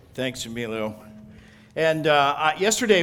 Thanks, Emilio. And yesterday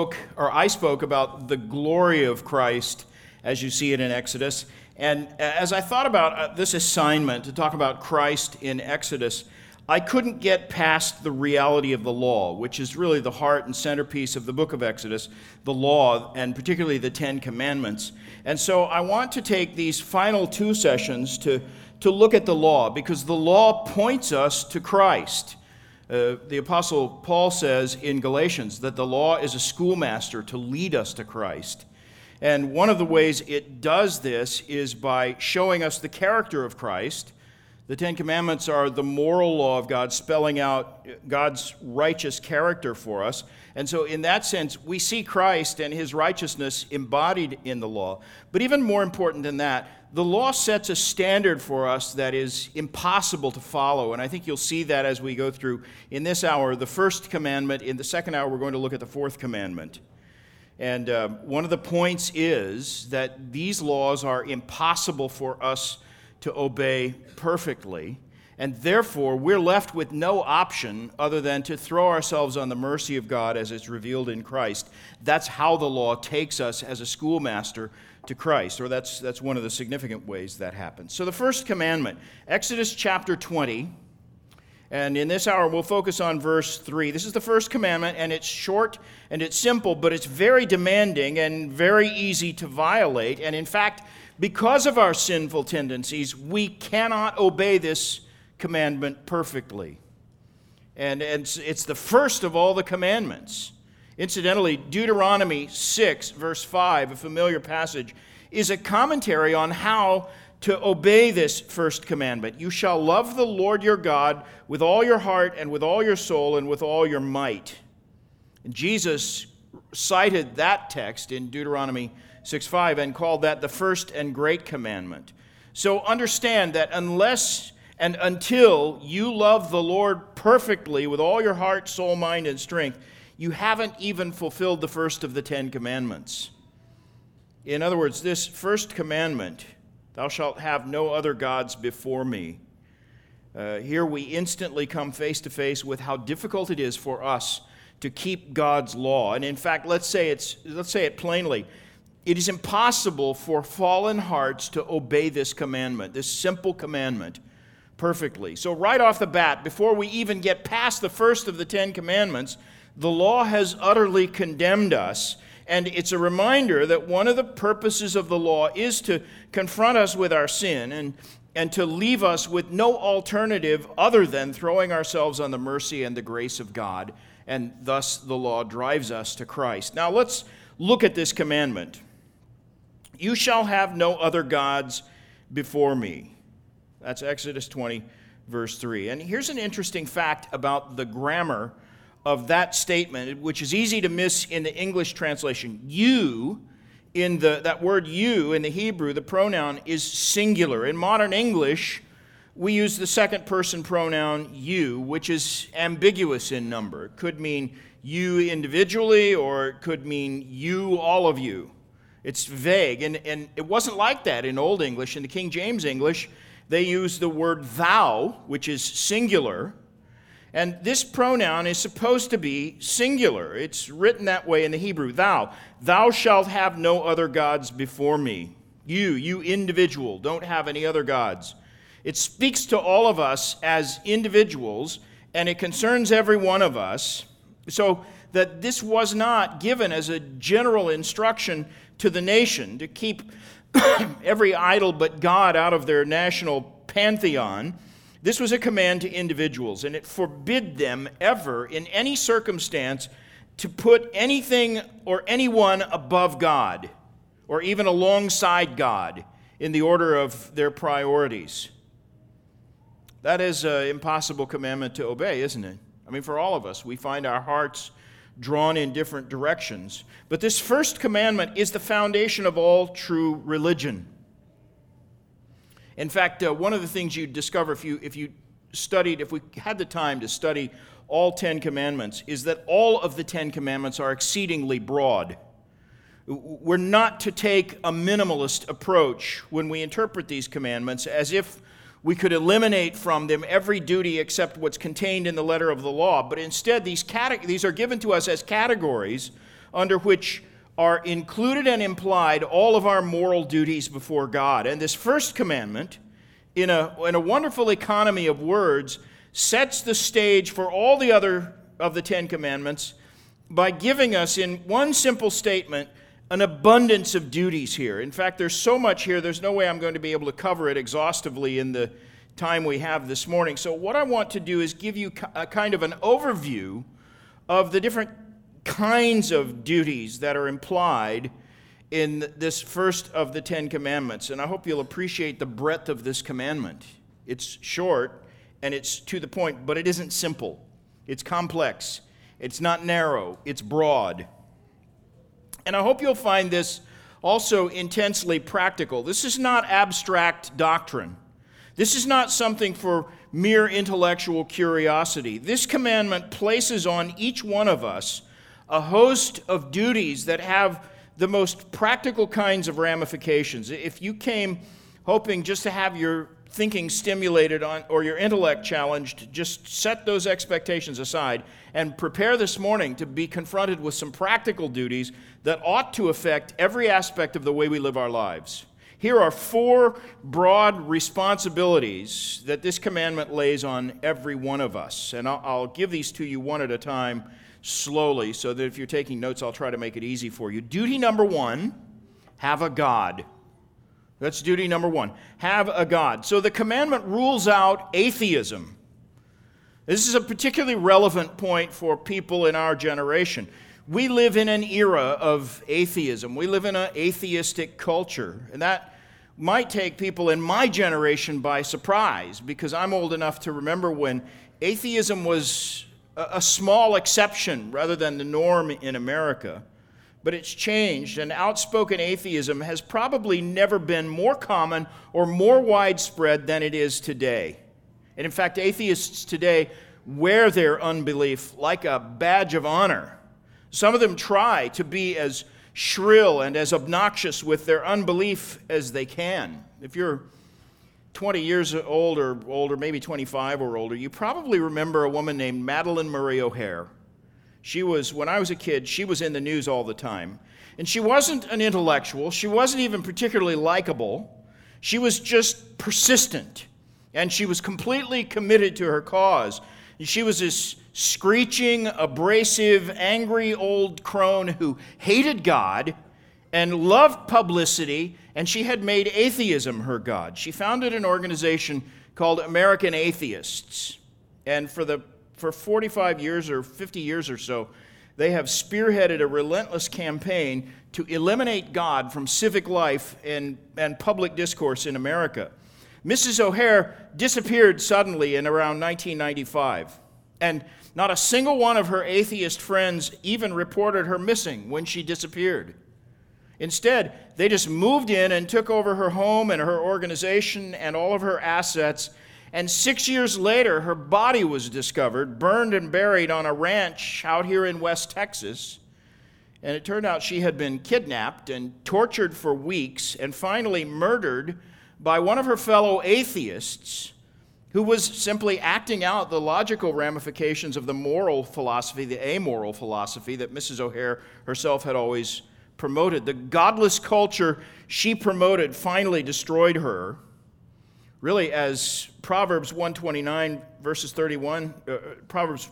I spoke about the glory of Christ as you see it in Exodus. And as I thought about this assignment to talk about Christ in Exodus, I couldn't get past the reality of the law, which is really the heart and centerpiece of the book of Exodus, the law, and particularly the Ten Commandments. And so I want to take these final two sessions to look at the law, because the law points us to Christ. The Apostle Paul says in Galatians that the law is a schoolmaster to lead us to Christ. And one of the ways it does this is by showing us the character of Christ. The Ten Commandments are the moral law of God, spelling out God's righteous character for us. And so in that sense, we see Christ and his righteousness embodied in the law. But even more important than that, the law sets a standard for us that is impossible to follow. And I think you'll see that as we go through, in this hour, the first commandment. In the second hour, we're going to look at the fourth commandment. And one of the points is that these laws are impossible for us to obey perfectly, and therefore we're left with no option other than to throw ourselves on the mercy of God as it's revealed in Christ. That's how the law takes us as a schoolmaster to Christ, or that's one of the significant ways that happens. So the first commandment, Exodus chapter 20, and in this hour we'll focus on verse 3. This is the first commandment, and it's short and it's simple, but it's very demanding and very easy to violate. And in fact, because of our sinful tendencies, we cannot obey this commandment perfectly. And it's the first of all the commandments. Incidentally, Deuteronomy 6, verse 5, a familiar passage, is a commentary on how to obey this first commandment. You shall love the Lord your God with all your heart and with all your soul and with all your might. And Jesus cited that text in Deuteronomy 6:5 and called that the first and great commandment. So understand that unless and until you love the Lord perfectly with all your heart, soul, mind, and strength, you haven't even fulfilled the first of the Ten Commandments. In other words, this first commandment, thou shalt have no other gods before me. Here we instantly come face to face with how difficult it is for us to keep God's law. And in fact, let's say it plainly. It is impossible for fallen hearts to obey this commandment, this simple commandment, perfectly. So right off the bat, before we even get past the first of the Ten Commandments, the law has utterly condemned us. And it's a reminder that one of the purposes of the law is to confront us with our sin and to leave us with no alternative other than throwing ourselves on the mercy and the grace of God. And thus the law drives us to Christ. Now let's look at this commandment. You shall have no other gods before me. That's Exodus 20, verse 3. And here's an interesting fact about the grammar of that statement, which is easy to miss in the English translation. You, that word you in the Hebrew, the pronoun is singular. In modern English, we use the second person pronoun you, which is ambiguous in number. It could mean you individually, or it could mean you, all of you. It's vague, and it wasn't like that in Old English. In the King James English, they use the word thou, which is singular, and this pronoun is supposed to be singular. It's written that way in the Hebrew, thou. Thou shalt have no other gods before me. You individual, don't have any other gods. It speaks to all of us as individuals, and it concerns every one of us, so that this was not given as a general instruction to the nation to keep every idol but God out of their national pantheon. This was a command to individuals, and it forbid them ever, in any circumstance, to put anything or anyone above God, or even alongside God, in the order of their priorities. That is an impossible commandment to obey, isn't it? I mean, for all of us, we find our hearts drawn in different directions. But this first commandment is the foundation of all true religion. In fact, one of the things you'd discover if we had the time to study all 10 commandments, is that all of the 10 commandments are exceedingly broad. We're not to take a minimalist approach when we interpret these commandments as if we could eliminate from them every duty except what's contained in the letter of the law. But instead, these are given to us as categories under which are included and implied all of our moral duties before God. And this first commandment, in a wonderful economy of words, sets the stage for all the other of the Ten Commandments by giving us, in one simple statement, an abundance of duties here. In fact, there's so much here, there's no way I'm going to be able to cover it exhaustively in the time we have this morning. So what I want to do is give you a kind of an overview of the different kinds of duties that are implied in this first of the Ten Commandments. And I hope you'll appreciate the breadth of this commandment. It's short and it's to the point, but it isn't simple. It's complex. It's not narrow. It's broad. And I hope you'll find this also intensely practical. This is not abstract doctrine. This is not something for mere intellectual curiosity. This commandment places on each one of us a host of duties that have the most practical kinds of ramifications. If you came hoping just to have your thinking stimulated or your intellect challenged, just set those expectations aside and prepare this morning to be confronted with some practical duties that ought to affect every aspect of the way we live our lives. Here are 4 broad responsibilities that this commandment lays on every one of us. And I'll give these to you one at a time slowly, so that if you're taking notes, I'll try to make it easy for you. Duty number 1, have a God. That's duty number 1. Have a God. So the commandment rules out atheism. This is a particularly relevant point for people in our generation. We live in an era of atheism. We live in an atheistic culture. And that might take people in my generation by surprise, because I'm old enough to remember when atheism was a small exception rather than the norm in America. But it's changed, and outspoken atheism has probably never been more common or more widespread than it is today. And in fact, atheists today wear their unbelief like a badge of honor. Some of them try to be as shrill and as obnoxious with their unbelief as they can. If you're 20 years old or older, maybe 25 or older, you probably remember a woman named Madalyn Murray O'Hair. When I was a kid, she was in the news all the time. And she wasn't an intellectual. She wasn't even particularly likable. She was just persistent. And she was completely committed to her cause. And she was this screeching, abrasive, angry old crone who hated God and loved publicity, and she had made atheism her god. She founded an organization called American Atheists. And for 45 years or 50 years or so, they have spearheaded a relentless campaign to eliminate God from civic life and public discourse in America. Mrs. O'Hair disappeared suddenly in around 1995, and not a single one of her atheist friends even reported her missing when she disappeared. Instead, they just moved in and took over her home and her organization and all of her assets. And 6 years later, her body was discovered, burned and buried on a ranch out here in West Texas. And it turned out she had been kidnapped and tortured for weeks and finally murdered by one of her fellow atheists who was simply acting out the logical ramifications of the moral philosophy, the amoral philosophy that Mrs. O'Hair herself had always promoted. The godless culture she promoted finally destroyed her. Really, as Proverbs 129 verses 31, Proverbs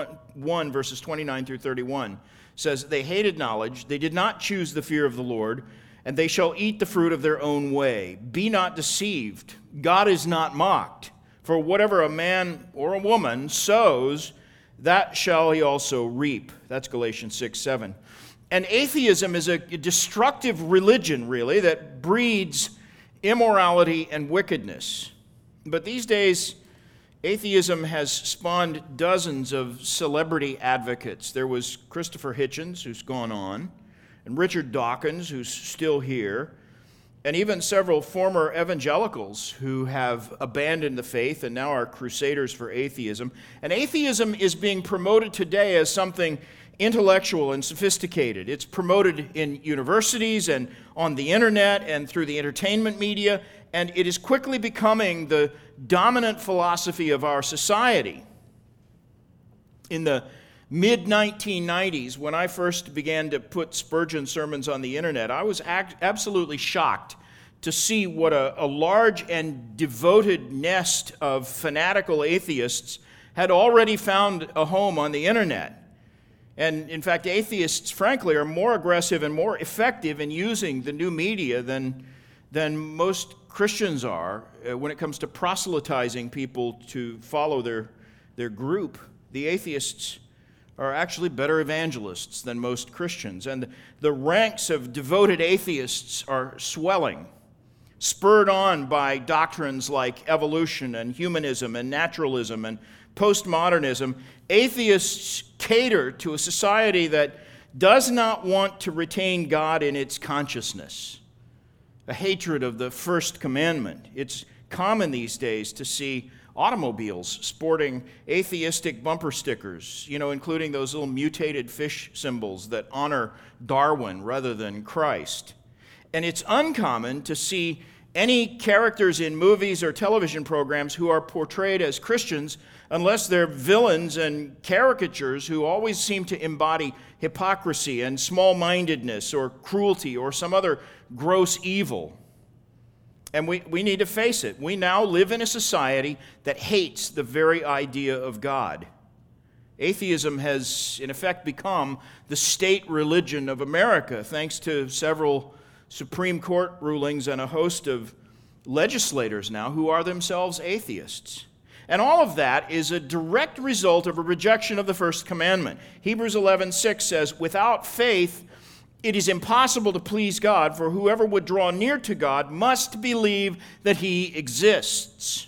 1 verses 29 through 31 says, "They hated knowledge, they did not choose the fear of the Lord, and they shall eat the fruit of their own way. Be not deceived, God is not mocked. For whatever a man or a woman sows, that shall he also reap." That's Galatians 6:7. And atheism is a destructive religion, really, that breeds immorality and wickedness. But these days, atheism has spawned dozens of celebrity advocates. There was Christopher Hitchens, who's gone on, and Richard Dawkins, who's still here, and even several former evangelicals who have abandoned the faith and now are crusaders for atheism. And atheism is being promoted today as something intellectual and sophisticated. It's promoted in universities and on the internet and through the entertainment media, and it is quickly becoming the dominant philosophy of our society. In the mid-1990s, when I first began to put Spurgeon sermons on the internet, I was absolutely shocked to see what a large and devoted nest of fanatical atheists had already found a home on the internet. And in fact, atheists, frankly, are more aggressive and more effective in using the new media than most Christians are when it comes to proselytizing people to follow their group. The atheists are actually better evangelists than most Christians. And the ranks of devoted atheists are swelling, spurred on by doctrines like evolution and humanism and naturalism and postmodernism. Atheists cater to a society that does not want to retain God in its consciousness, a hatred of the first commandment. It's common these days to see automobiles sporting atheistic bumper stickers, including those little mutated fish symbols that honor Darwin rather than Christ. And it's uncommon to see any characters in movies or television programs who are portrayed as Christians unless they're villains and caricatures who always seem to embody hypocrisy and small-mindedness or cruelty or some other gross evil. And we need to face it. We now live in a society that hates the very idea of God. Atheism has, in effect, become the state religion of America, thanks to several Supreme Court rulings and a host of legislators now who are themselves atheists. And all of that is a direct result of a rejection of the first commandment. Hebrews 11:6 says, "Without faith, it is impossible to please God, for whoever would draw near to God must believe that he exists."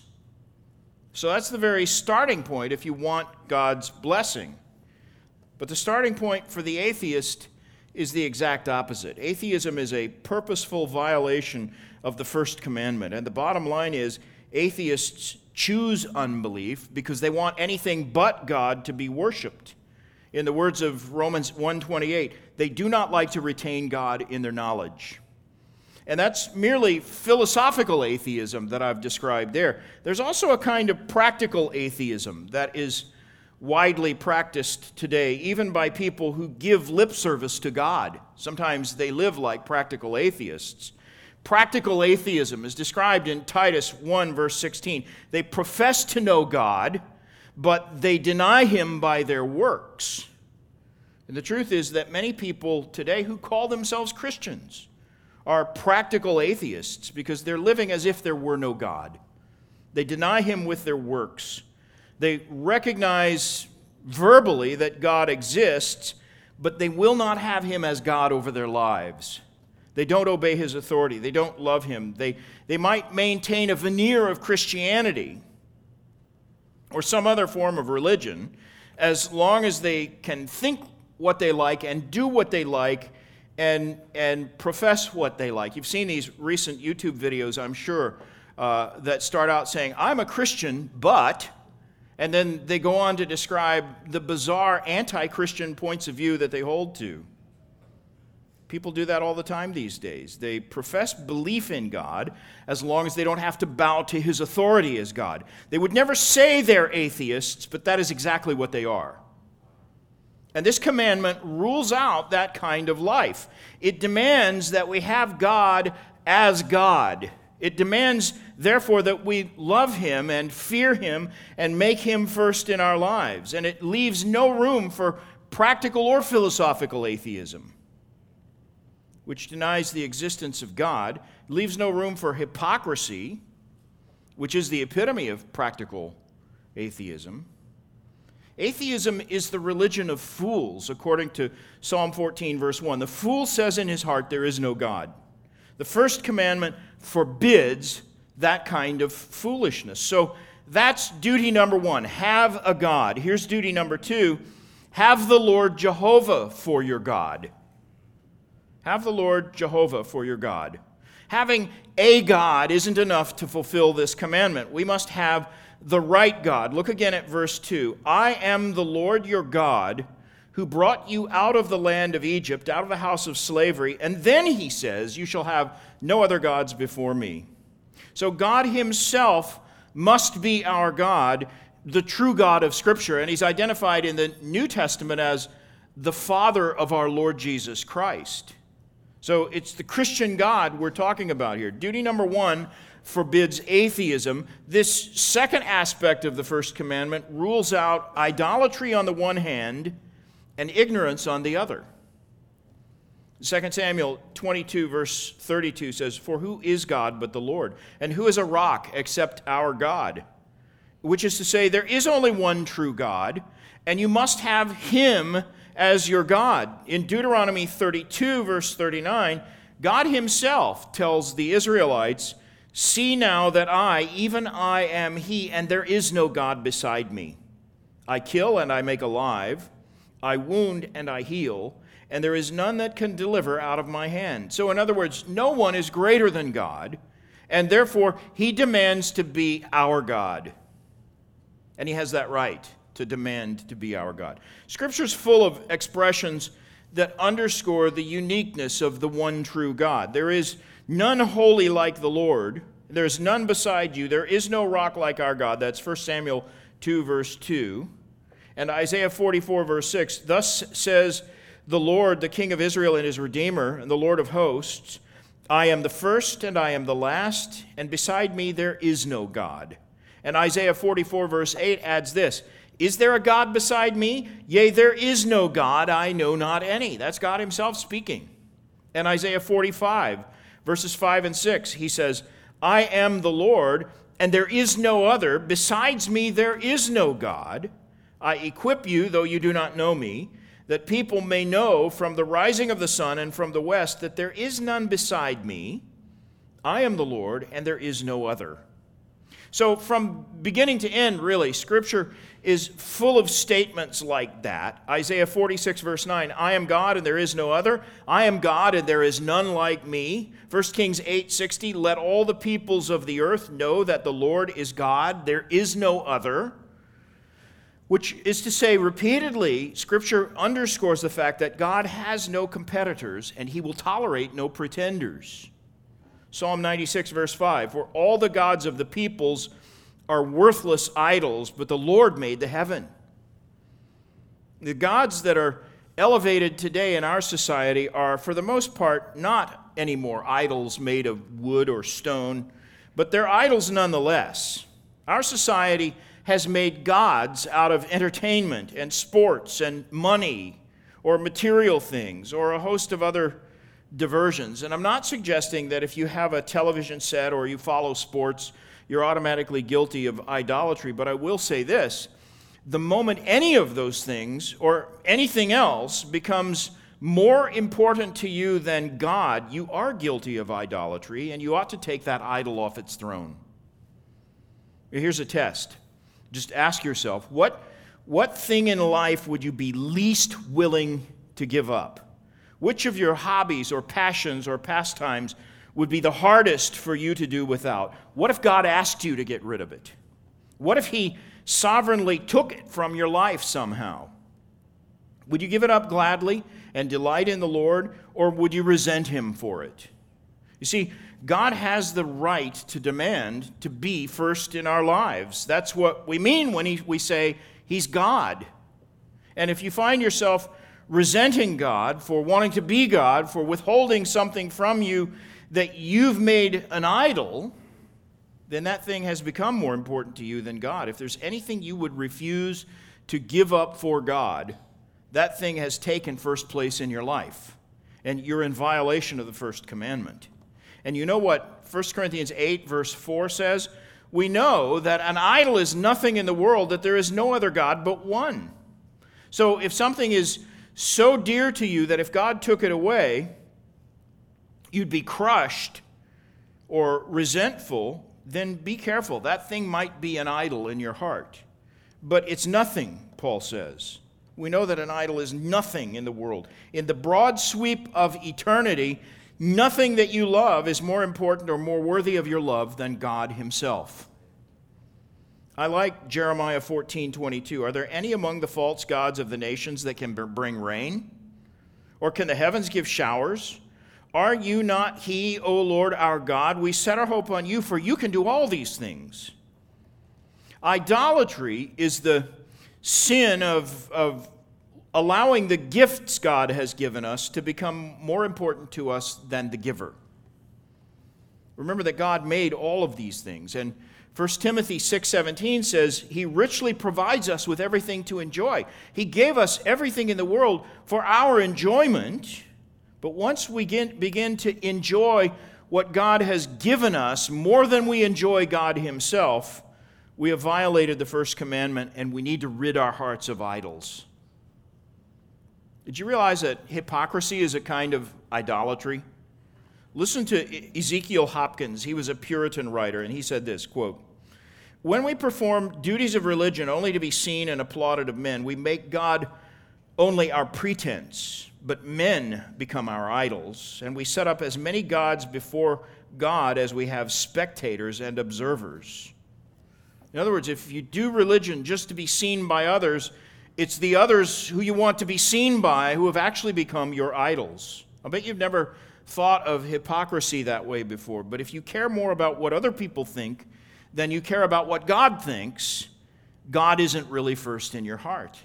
So that's the very starting point if you want God's blessing. But the starting point for the atheist is the exact opposite. Atheism is a purposeful violation of the first commandment. And the bottom line is, atheists choose unbelief because they want anything but God to be worshiped. In the words of Romans 1:28, they do not like to retain God in their knowledge. And that's merely philosophical atheism that I've described there. There's also a kind of practical atheism that is widely practiced today, even by people who give lip service to God. Sometimes they live like practical atheists. Practical atheism is described in Titus 1, verse 16. They profess to know God, but they deny him by their works. And the truth is that many people today who call themselves Christians are practical atheists because they're living as if there were no God. They deny him with their works. They recognize verbally that God exists, but they will not have him as God over their lives. They don't obey his authority. They don't love him. They might maintain a veneer of Christianity or some other form of religion as long as they can think what they like and do what they like and profess what they like. You've seen these recent YouTube videos, I'm sure, that start out saying, "I'm a Christian, but," and then they go on to describe the bizarre anti-Christian points of view that they hold to. People do that all the time these days. They profess belief in God as long as they don't have to bow to his authority as God. They would never say they're atheists, but that is exactly what they are. And this commandment rules out that kind of life. It demands that we have God as God. It demands, therefore, that we love him and fear him and make him first in our lives. And it leaves no room for practical or philosophical atheism, which denies the existence of God. It leaves no room for hypocrisy, which is the epitome of practical atheism. Atheism is the religion of fools, according to Psalm 14, verse 1. The fool says in his heart, "There is no God." The first commandment forbids that kind of foolishness. So that's duty number one, have a God. Here's duty number two, have the Lord Jehovah for your God. Have the Lord Jehovah for your God. Having a God isn't enough to fulfill this commandment. We must have the right God. Look again at verse 2. "I am the Lord your God who brought you out of the land of Egypt, out of the house of slavery." And then he says, "You shall have no other gods before me." So God himself must be our God, the true God of Scripture, and he's identified in the New Testament as the Father of our Lord Jesus Christ. So it's the Christian God we're talking about here. Duty number 1 forbids atheism. This second aspect of the first commandment rules out idolatry on the one hand and ignorance on the other. 2 Samuel 22, verse 32 says, "For who is God but the Lord? And who is a rock except our God?" Which is to say, there is only one true God, and you must have him as your God. In Deuteronomy 32, verse 39, God himself tells the Israelites, "See now that I, even I, am he, and there is no God beside me. I kill and I make alive. I wound and I heal, and there is none that can deliver out of my hand." So in other words, no one is greater than God, and therefore he demands to be our God. And he has that right to demand to be our God. Scripture's full of expressions that underscore the uniqueness of the one true God. There is none holy like the Lord. There is none beside you. There is no rock like our God. That's 1 Samuel 2, verse 2. And Isaiah 44, verse 6, "Thus says the Lord, the King of Israel and his Redeemer, and the Lord of hosts, I am the first and I am the last, and beside me there is no God." And Isaiah 44, verse 8 adds this, "Is there a God beside me? Yea, there is no God, I know not any." That's God himself speaking. And Isaiah 45, verses 5 and 6, he says, "I am the Lord, and there is no other. Besides me there is no God. I equip you, though you do not know me, that people may know from the rising of the sun and from the west that there is none beside me. I am the Lord, and there is no other." So from beginning to end, really, Scripture is full of statements like that. Isaiah 46, verse 9, "I am God, and there is no other. I am God, and there is none like me." 1 Kings 8:60, "Let all the peoples of the earth know that the Lord is God, there is no other." Which is to say, repeatedly, Scripture underscores the fact that God has no competitors, and he will tolerate no pretenders. Psalm 96, verse 5, "For all the gods of the peoples are worthless idols, but the Lord made the heaven." The gods that are elevated today in our society are, for the most part, not anymore idols made of wood or stone, but they're idols nonetheless. Our society has made gods out of entertainment and sports and money or material things or a host of other diversions. And I'm not suggesting that if you have a television set or you follow sports, you're automatically guilty of idolatry, but I will say this: the moment any of those things or anything else becomes more important to you than God, you are guilty of idolatry, and you ought to take that idol off its throne. Here's a test. Just ask yourself, what thing in life would you be least willing to give up? Which of your hobbies or passions or pastimes would be the hardest for you to do without? What if God asked you to get rid of it? What if he sovereignly took it from your life somehow? Would you give it up gladly and delight in the Lord, or would you resent him for it? You see, God has the right to demand to be first in our lives. That's what we mean when we say he's God. And if you find yourself resenting God for wanting to be God, for withholding something from you that you've made an idol, then that thing has become more important to you than God. If there's anything you would refuse to give up for God, that thing has taken first place in your life, and you're in violation of the first commandment. And you know what 1 Corinthians 8, verse 4 says? We know that an idol is nothing in the world, that there is no other God but one. So if something is so dear to you that if God took it away, you'd be crushed or resentful, then be careful. That thing might be an idol in your heart. But it's nothing, Paul says. We know that an idol is nothing in the world. In the broad sweep of eternity, nothing that you love is more important or more worthy of your love than God himself. I like Jeremiah 14:22. "Are there any among the false gods of the nations that can bring rain? Or can the heavens give showers? Are you not he, O Lord our God? We set our hope on you, for you can do all these things. Idolatry is the sin of allowing the gifts God has given us to become more important to us than the giver. Remember that God made all of these things. And 1 Timothy 6:17 says, He richly provides us with everything to enjoy. He gave us everything in the world for our enjoyment. But once we begin to enjoy what God has given us more than we enjoy God Himself, we have violated the first commandment, and we need to rid our hearts of idols. Did you realize that hypocrisy is a kind of idolatry? Listen to Ezekiel Hopkins. He was a Puritan writer, and he said this, quote, "When we perform duties of religion only to be seen and applauded of men, we make God only our pretense, but men become our idols, and we set up as many gods before God as we have spectators and observers." In other words, if you do religion just to be seen by others, it's the others who you want to be seen by who have actually become your idols. I bet you've never thought of hypocrisy that way before, but if you care more about what other people think than you care about what God thinks, God isn't really first in your heart.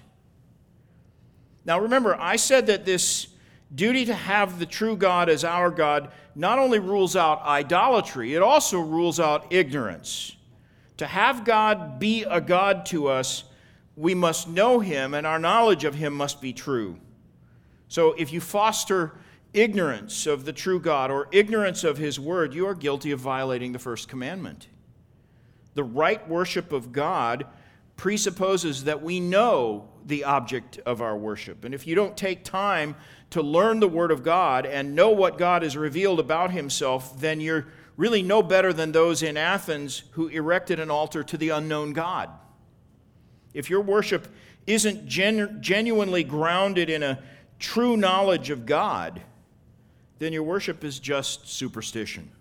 Now remember, I said that this duty to have the true God as our God not only rules out idolatry, it also rules out ignorance. To have God be a God to us, we must know Him, and our knowledge of Him must be true. So if you foster ignorance of the true God or ignorance of His word, you are guilty of violating the first commandment. The right worship of God presupposes that we know the object of our worship. And if you don't take time to learn the Word of God and know what God has revealed about Himself, then you're really no better than those in Athens who erected an altar to the unknown God. If your worship isn't genuinely grounded in a true knowledge of God, then your worship is just superstition.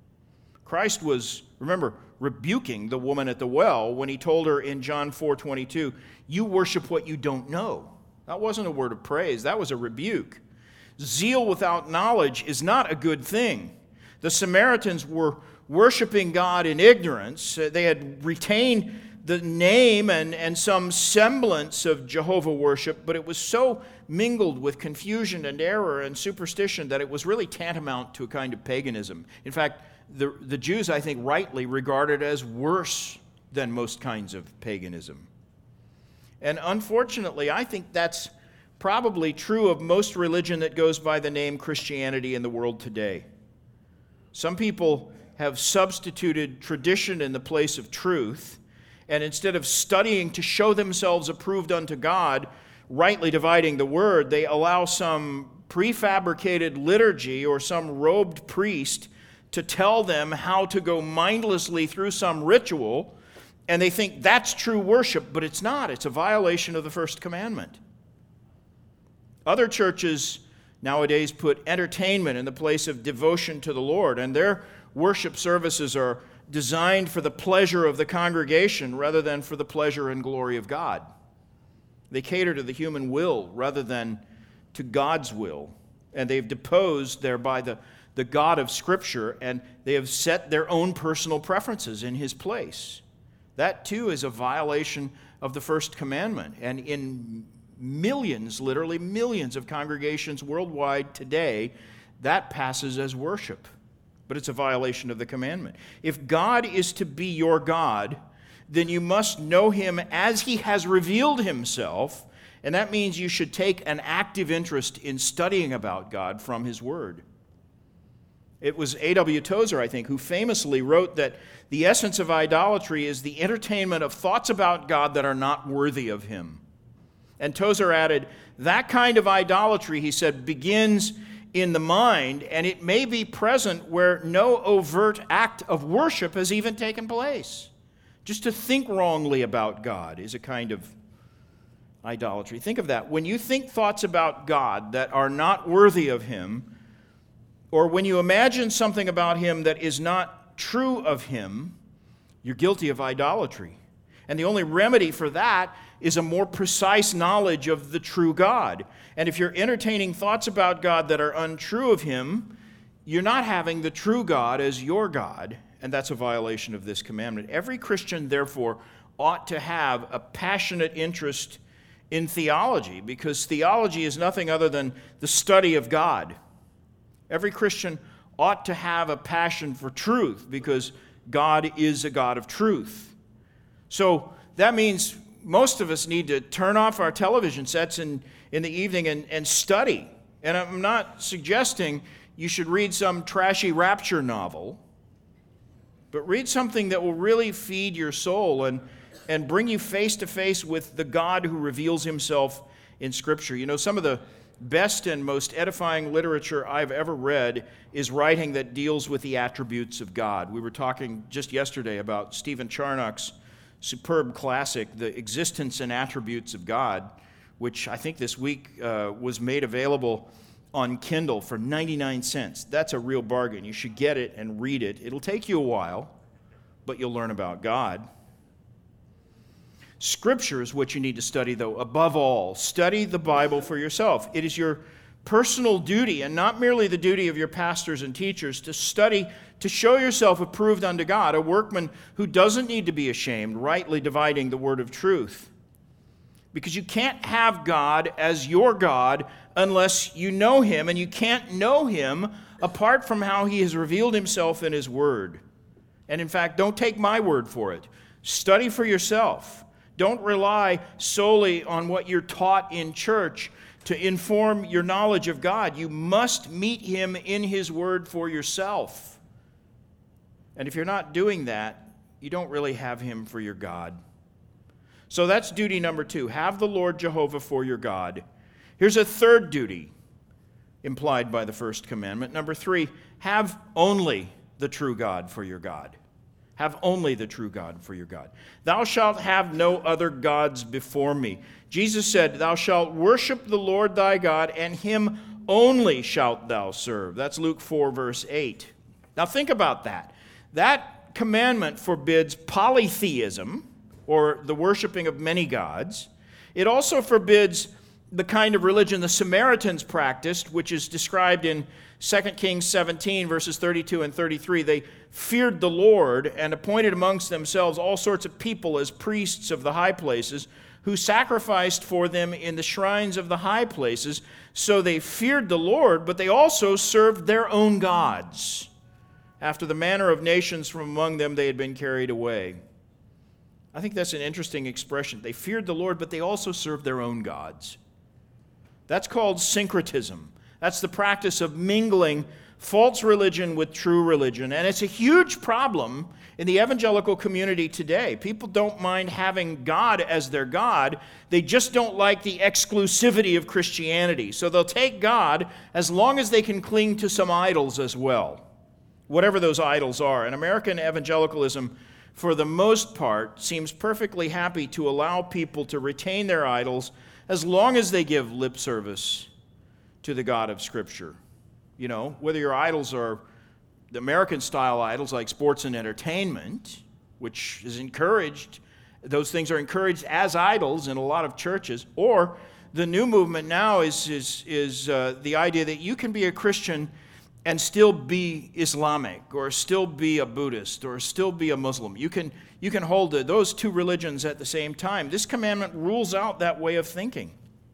Christ was, remember, rebuking the woman at the well when He told her in John 4:22, "You worship what you don't know." That wasn't a word of praise, that was a rebuke. Zeal without knowledge is not a good thing. The Samaritans were worshiping God in ignorance. They had retained the name and some semblance of Jehovah worship, but it was so mingled with confusion and error and superstition that it was really tantamount to a kind of paganism. In fact, the Jews, I think, rightly regarded it as worse than most kinds of paganism. And unfortunately, I think that's probably true of most religion that goes by the name Christianity in the world today. Some people have substituted tradition in the place of truth, and instead of studying to show themselves approved unto God, rightly dividing the word, they allow some prefabricated liturgy or some robed priest to tell them how to go mindlessly through some ritual, and they think that's true worship, but it's not. It's a violation of the first commandment. Other churches nowadays put entertainment in the place of devotion to the Lord, and their worship services are designed for the pleasure of the congregation rather than for the pleasure and glory of God. They cater to the human will rather than to God's will, and they've deposed thereby the God of Scripture, and they have set their own personal preferences in His place. That too is a violation of the first commandment, and in millions, literally millions of congregations worldwide today, that passes as worship. But it's a violation of the commandment. If God is to be your God, then you must know Him as He has revealed Himself, and that means you should take an active interest in studying about God from His Word. It was A.W. Tozer, I think, who famously wrote that the essence of idolatry is the entertainment of thoughts about God that are not worthy of Him. And Tozer added, that kind of idolatry, he said, begins in the mind, and it may be present where no overt act of worship has even taken place. Just to think wrongly about God is a kind of idolatry. Think of that. When you think thoughts about God that are not worthy of Him, or when you imagine something about Him that is not true of Him, you're guilty of idolatry. And the only remedy for that is a more precise knowledge of the true God. And if you're entertaining thoughts about God that are untrue of Him, you're not having the true God as your God, and that's a violation of this commandment. Every Christian, therefore, ought to have a passionate interest in theology, because theology is nothing other than the study of God. Every Christian ought to have a passion for truth, because God is a God of truth. So that means most of us need to turn off our television sets in the evening and study. And I'm not suggesting you should read some trashy rapture novel, but read something that will really feed your soul and bring you face to face with the God who reveals himself in Scripture. You know, some of the best and most edifying literature I've ever read is writing that deals with the attributes of God. We were talking just yesterday about Stephen Charnock's superb classic, The Existence and Attributes of God, which I think this week was made available on Kindle for 99 cents. That's a real bargain. You should get it and read it. It'll take you a while, but you'll learn about God. Scripture is what you need to study, though. Above all, study the Bible for yourself. It is your personal duty, and not merely the duty of your pastors and teachers, to study to show yourself approved unto God, a workman who doesn't need to be ashamed, rightly dividing the word of truth. Because you can't have God as your God unless you know him, and you can't know him apart from how he has revealed himself in his word. And in fact, don't take my word for it. Study for yourself. Don't rely solely on what you're taught in church to inform your knowledge of God. You must meet him in his word for yourself. And if you're not doing that, you don't really have him for your God. So that's duty number 2. Have the Lord Jehovah for your God. Here's a third duty implied by the first commandment. Number 3, have only the true God for your God. Have only the true God for your God. Thou shalt have no other gods before me. Jesus said, thou shalt worship the Lord thy God, and him only shalt thou serve. That's Luke 4, verse 8. Now think about that. That commandment forbids polytheism, or the worshiping of many gods. It also forbids the kind of religion the Samaritans practiced, which is described in 2 Kings 17, verses 32 and 33. They feared the Lord and appointed amongst themselves all sorts of people as priests of the high places, who sacrificed for them in the shrines of the high places. So they feared the Lord, but they also served their own gods. After the manner of nations from among them, they had been carried away. I think that's an interesting expression. They feared the Lord, but they also served their own gods. That's called syncretism. That's the practice of mingling false religion with true religion. And it's a huge problem in the evangelical community today. People don't mind having God as their God. They just don't like the exclusivity of Christianity. So they'll take God as long as they can cling to some idols as well, whatever those idols are. And American evangelicalism, for the most part, seems perfectly happy to allow people to retain their idols as long as they give lip service to the God of Scripture. You know, whether your idols are the American-style idols like sports and entertainment, which is encouraged, those things are encouraged as idols in a lot of churches, or the new movement now is the idea that you can be a Christian and still be Islamic, or still be a Buddhist, or still be a Muslim. You can hold those two religions at the same time. This commandment rules out that way of thinking.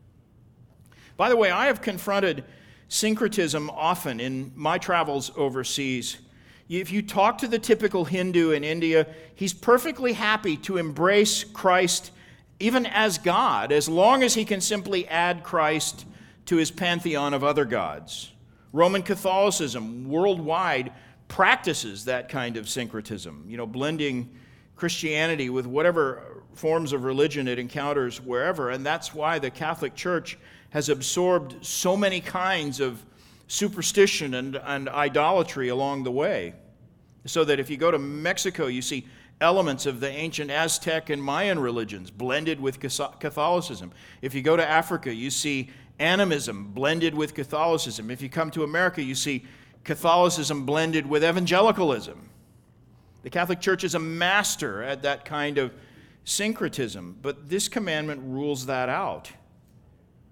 By the way, I have confronted syncretism often in my travels overseas. If you talk to the typical Hindu in India, he's perfectly happy to embrace Christ even as God, as long as he can simply add Christ to his pantheon of other gods. Roman Catholicism worldwide practices that kind of syncretism, blending Christianity with whatever forms of religion it encounters wherever. And that's why the Catholic Church has absorbed so many kinds of superstition and idolatry along the way. So that if you go to Mexico, you see elements of the ancient Aztec and Mayan religions blended with Catholicism. If you go to Africa, you see animism blended with Catholicism. If you come to America, you see Catholicism blended with evangelicalism. The Catholic Church is a master at that kind of syncretism, but this commandment rules that out.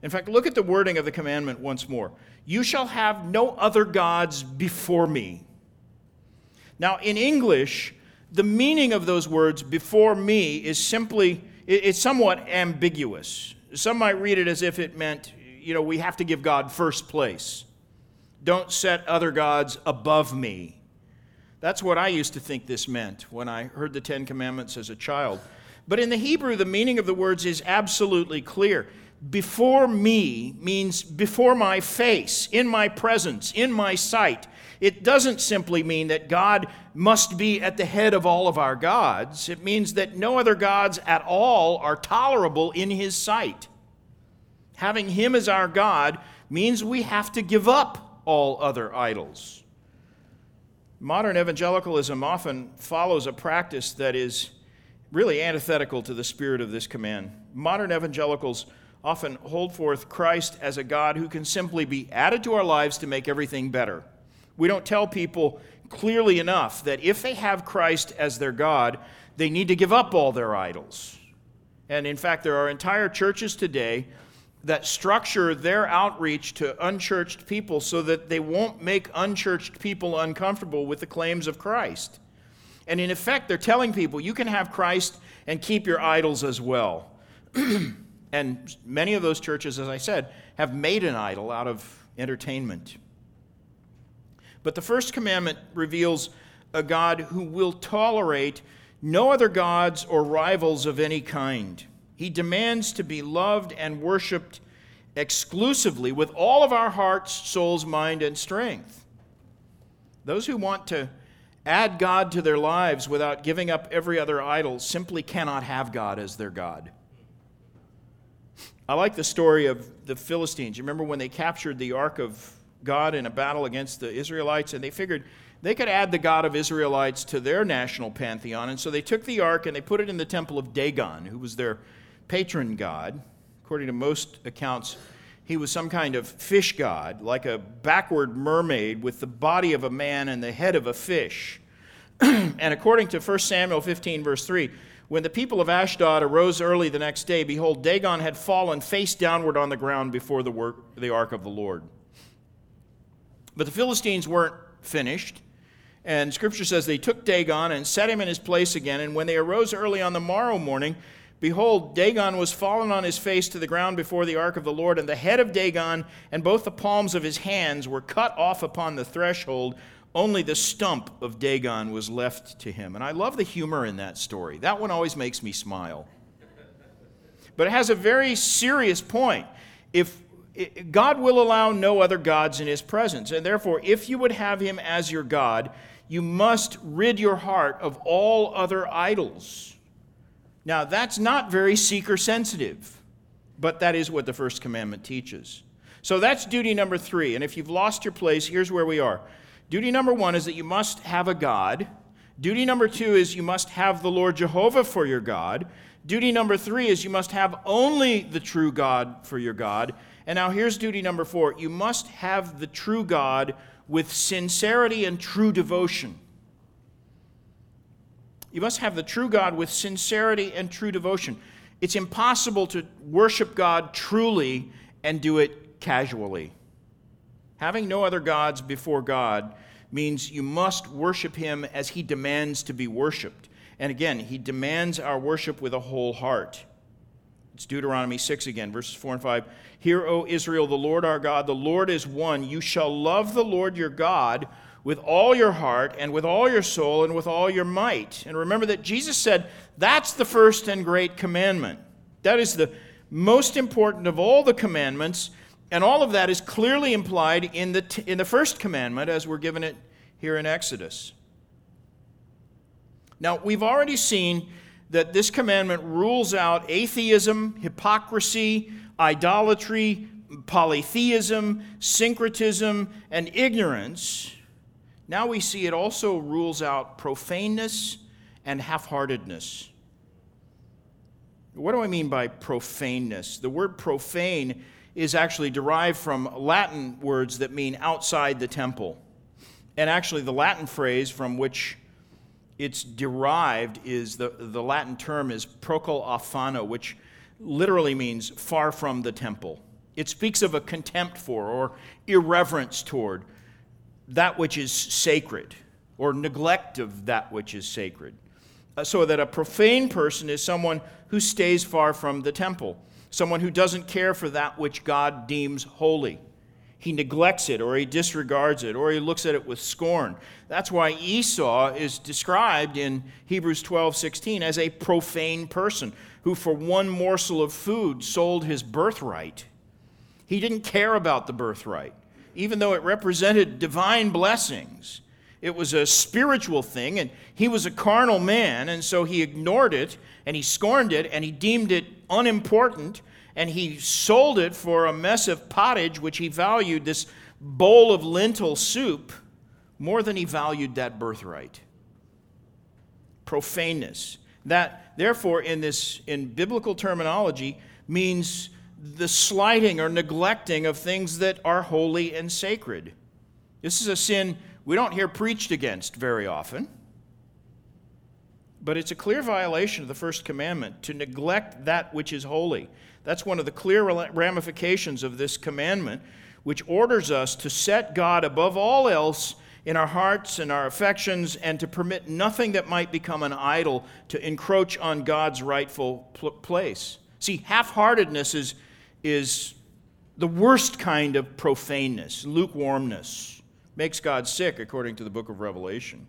In fact, look at the wording of the commandment once more. You shall have no other gods before me. Now, in English, the meaning of those words, before me, is simply, it's somewhat ambiguous. Some might read it as if it meant, we have to give God first place. Don't set other gods above me. That's what I used to think this meant when I heard the Ten Commandments as a child. But in the Hebrew, the meaning of the words is absolutely clear. Before me means before my face, in my presence, in my sight. It doesn't simply mean that God must be at the head of all of our gods. It means that no other gods at all are tolerable in his sight. Having him as our God means we have to give up all other idols. Modern evangelicalism often follows a practice that is really antithetical to the spirit of this command. Modern evangelicals often hold forth Christ as a God who can simply be added to our lives to make everything better. We don't tell people clearly enough that if they have Christ as their God, they need to give up all their idols. And in fact, there are entire churches today that structure their outreach to unchurched people so that they won't make unchurched people uncomfortable with the claims of Christ. And in effect, they're telling people, you can have Christ and keep your idols as well. And many of those churches, as I said, have made an idol out of entertainment. But the first commandment reveals a God who will tolerate no other gods or rivals of any kind. He demands to be loved and worshiped exclusively with all of our hearts, souls, mind, and strength. Those who want to add God to their lives without giving up every other idol simply cannot have God as their God. I like the story of the Philistines. You remember when they captured the Ark of God in a battle against the Israelites, and they figured they could add the God of Israelites to their national pantheon, and so they took the Ark and they put it in the temple of Dagon, who was their patron god. According to most accounts, he was some kind of fish god, like a backward mermaid with the body of a man and the head of a fish. And according to 1 Samuel 15, verse 3, when the people of Ashdod arose early the next day, behold, Dagon had fallen face downward on the ground before the ark of the Lord. But the Philistines weren't finished, and Scripture says they took Dagon and set him in his place again, and when they arose early on the morrow morning, behold, Dagon was fallen on his face to the ground before the ark of the Lord, and the head of Dagon and both the palms of his hands were cut off upon the threshold. Only the stump of Dagon was left to him. And I love the humor in that story. That one always makes me smile. But it has a very serious point. God will allow no other gods in his presence, and therefore, if you would have him as your God, you must rid your heart of all other idols. Now, that's not very seeker-sensitive, but that is what the first commandment teaches. So that's duty number 3, and if you've lost your place, here's where we are. Duty number 1 is that you must have a God. Duty number 2 is you must have the Lord Jehovah for your God. Duty number 3 is you must have only the true God for your God. And now here's duty number 4. You must have the true God with sincerity and true devotion. You must have the true God with sincerity and true devotion. It's impossible to worship God truly and do it casually. Having no other gods before God means you must worship him as he demands to be worshiped. And again, he demands our worship with a whole heart. It's Deuteronomy 6 again, verses 4 and 5. Hear, O Israel, the Lord our God, the Lord is one. You shall love the Lord your God with all your heart and with all your soul and with all your might. And remember that Jesus said that's the first and great commandment. That is the most important of all the commandments. And all of that is clearly implied in the first commandment as we're given it here in Exodus. Now, we've already seen that this commandment rules out atheism, hypocrisy, idolatry, polytheism, syncretism, and ignorance. Now we see it also rules out profaneness and half-heartedness. What do I mean by profaneness? The word profane is actually derived from Latin words that mean outside the temple. And actually the Latin phrase from which it's derived is the Latin term is procul afano, which literally means far from the temple. It speaks of a contempt for or irreverence toward that which is sacred, or neglect of that which is sacred. So that a profane person is someone who stays far from the temple, someone who doesn't care for that which God deems holy. He neglects it, or he disregards it, or he looks at it with scorn. That's why Esau is described in Hebrews 12:16 as a profane person who for one morsel of food sold his birthright. He didn't care about the birthright, even though it represented divine blessings. It was a spiritual thing, and he was a carnal man, and so he ignored it, and he scorned it, and he deemed it unimportant, and he sold it for a mess of pottage, which he valued, this bowl of lentil soup, more than he valued that birthright. Profaneness. That, therefore, in biblical terminology, means the slighting or neglecting of things that are holy and sacred. This is a sin we don't hear preached against very often, but it's a clear violation of the first commandment to neglect that which is holy. That's one of the clear ramifications of this commandment, which orders us to set God above all else in our hearts and our affections, and to permit nothing that might become an idol to encroach on God's rightful place. See, half-heartedness is the worst kind of profaneness, lukewarmness. Makes God sick, according to the book of Revelation.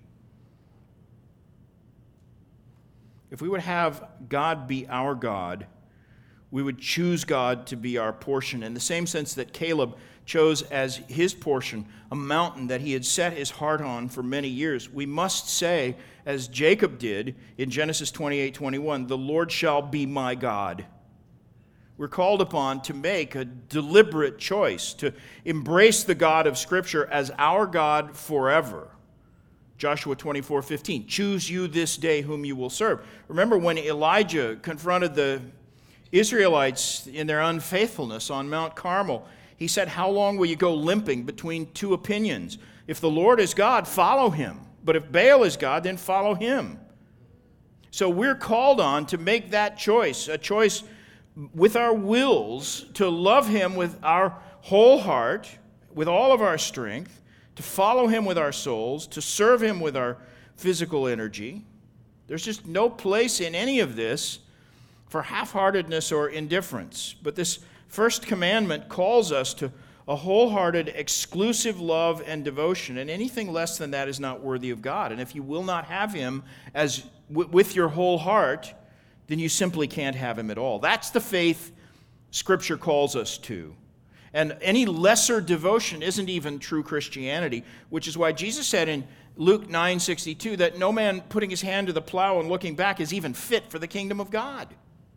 If we would have God be our God, we would choose God to be our portion, in the same sense that Caleb chose as his portion a mountain that he had set his heart on for many years. We must say, as Jacob did in Genesis 28:21, "The Lord shall be my God." We're called upon to make a deliberate choice, to embrace the God of Scripture as our God forever. Joshua 24:15, "Choose you this day whom you will serve." Remember when Elijah confronted the Israelites in their unfaithfulness on Mount Carmel, he said, "How long will you go limping between two opinions? If the Lord is God, follow him. But if Baal is God, then follow him." So we're called on to make that choice, a choice with our wills to love him with our whole heart, with all of our strength, to follow him with our souls, to serve him with our physical energy. There's just no place in any of this for half-heartedness or indifference. But this first commandment calls us to a wholehearted, exclusive love and devotion, and anything less than that is not worthy of God. And if you will not have him as with your whole heart, then you simply can't have him at all. That's the faith Scripture calls us to. And any lesser devotion isn't even true Christianity, which is why Jesus said in Luke 9:62 that no man putting his hand to the plow and looking back is even fit for the kingdom of God.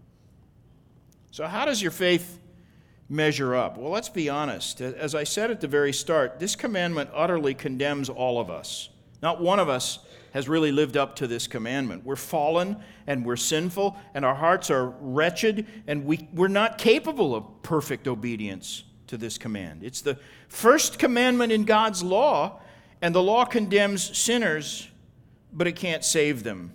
So how does your faith measure up? Well, let's be honest. As I said at the very start, this commandment utterly condemns all of us. Not one of us has really lived up to this commandment. We're fallen and we're sinful and our hearts are wretched and we're not capable of perfect obedience to this command. It's the first commandment in God's law, and the law condemns sinners, but it can't save them.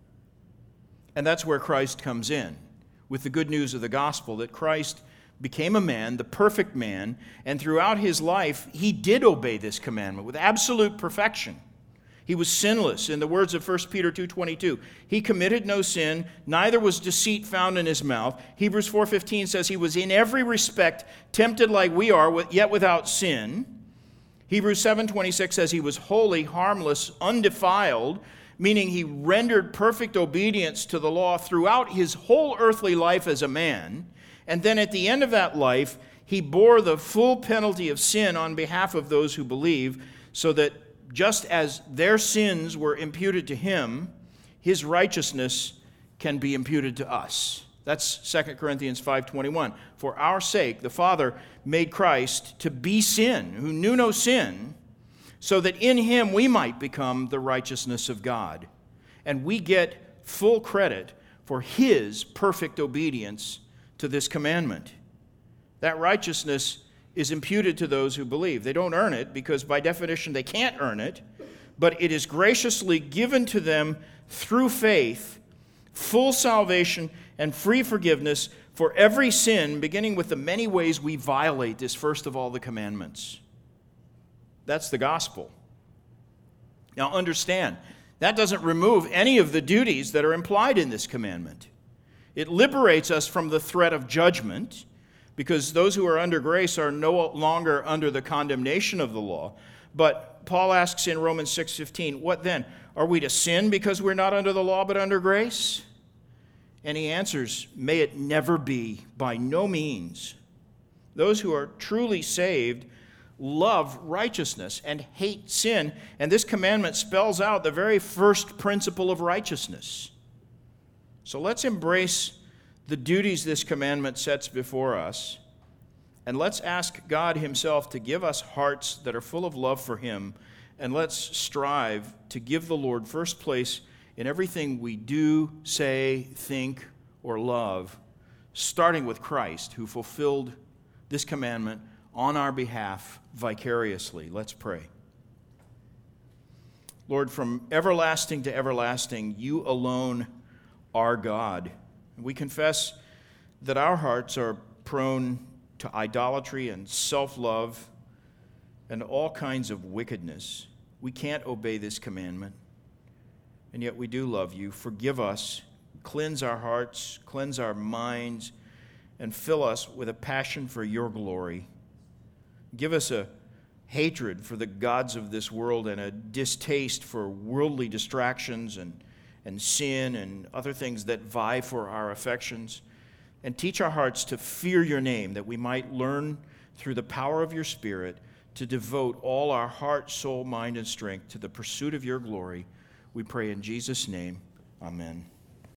And that's where Christ comes in, with the good news of the gospel that Christ became a man, the perfect man, and throughout his life he did obey this commandment with absolute perfection. He was sinless. In the words of 1 Peter 2:22, he committed no sin, neither was deceit found in his mouth. Hebrews 4:15 says he was in every respect tempted like we are, yet without sin. Hebrews 7:26 says he was holy, harmless, undefiled, meaning he rendered perfect obedience to the law throughout his whole earthly life as a man. And then at the end of that life, he bore the full penalty of sin on behalf of those who believe, so that just as their sins were imputed to him, his righteousness can be imputed to us. That's 2 Corinthians 5:21. For our sake, the Father made Christ to be sin, who knew no sin, so that in him we might become the righteousness of God. And we get full credit for his perfect obedience to this commandment. That righteousness is imputed to those who believe. They don't earn it because by definition they can't earn it, but it is graciously given to them through faith, full salvation and free forgiveness For every sin, beginning with the many ways we violate, is first of all the commandments. That's the gospel. Now understand, that doesn't remove any of the duties that are implied in this commandment. It liberates us from the threat of judgment, because those who are under grace are no longer under the condemnation of the law. But Paul asks in Romans 6:15, what then? Are we to sin because we're not under the law but under grace? And he answers, may it never be, by no means. Those who are truly saved love righteousness and hate sin, and this commandment spells out the very first principle of righteousness. So let's embrace the duties this commandment sets before us, and let's ask God himself to give us hearts that are full of love for him, and let's strive to give the Lord first place in everything we do, say, think, or love, starting with Christ, who fulfilled this commandment on our behalf vicariously. Let's pray. Lord, from everlasting to everlasting, you alone are God. We confess that our hearts are prone to idolatry and self-love and all kinds of wickedness. We can't obey this commandment, and yet we do love you. Forgive us, cleanse our hearts, cleanse our minds, and fill us with a passion for your glory. Give us a hatred for the gods of this world and a distaste for worldly distractions and sin and other things that vie for our affections. And teach our hearts to fear your name, that we might learn through the power of your Spirit to devote all our heart, soul, mind, and strength to the pursuit of your glory. We pray in Jesus' name. Amen.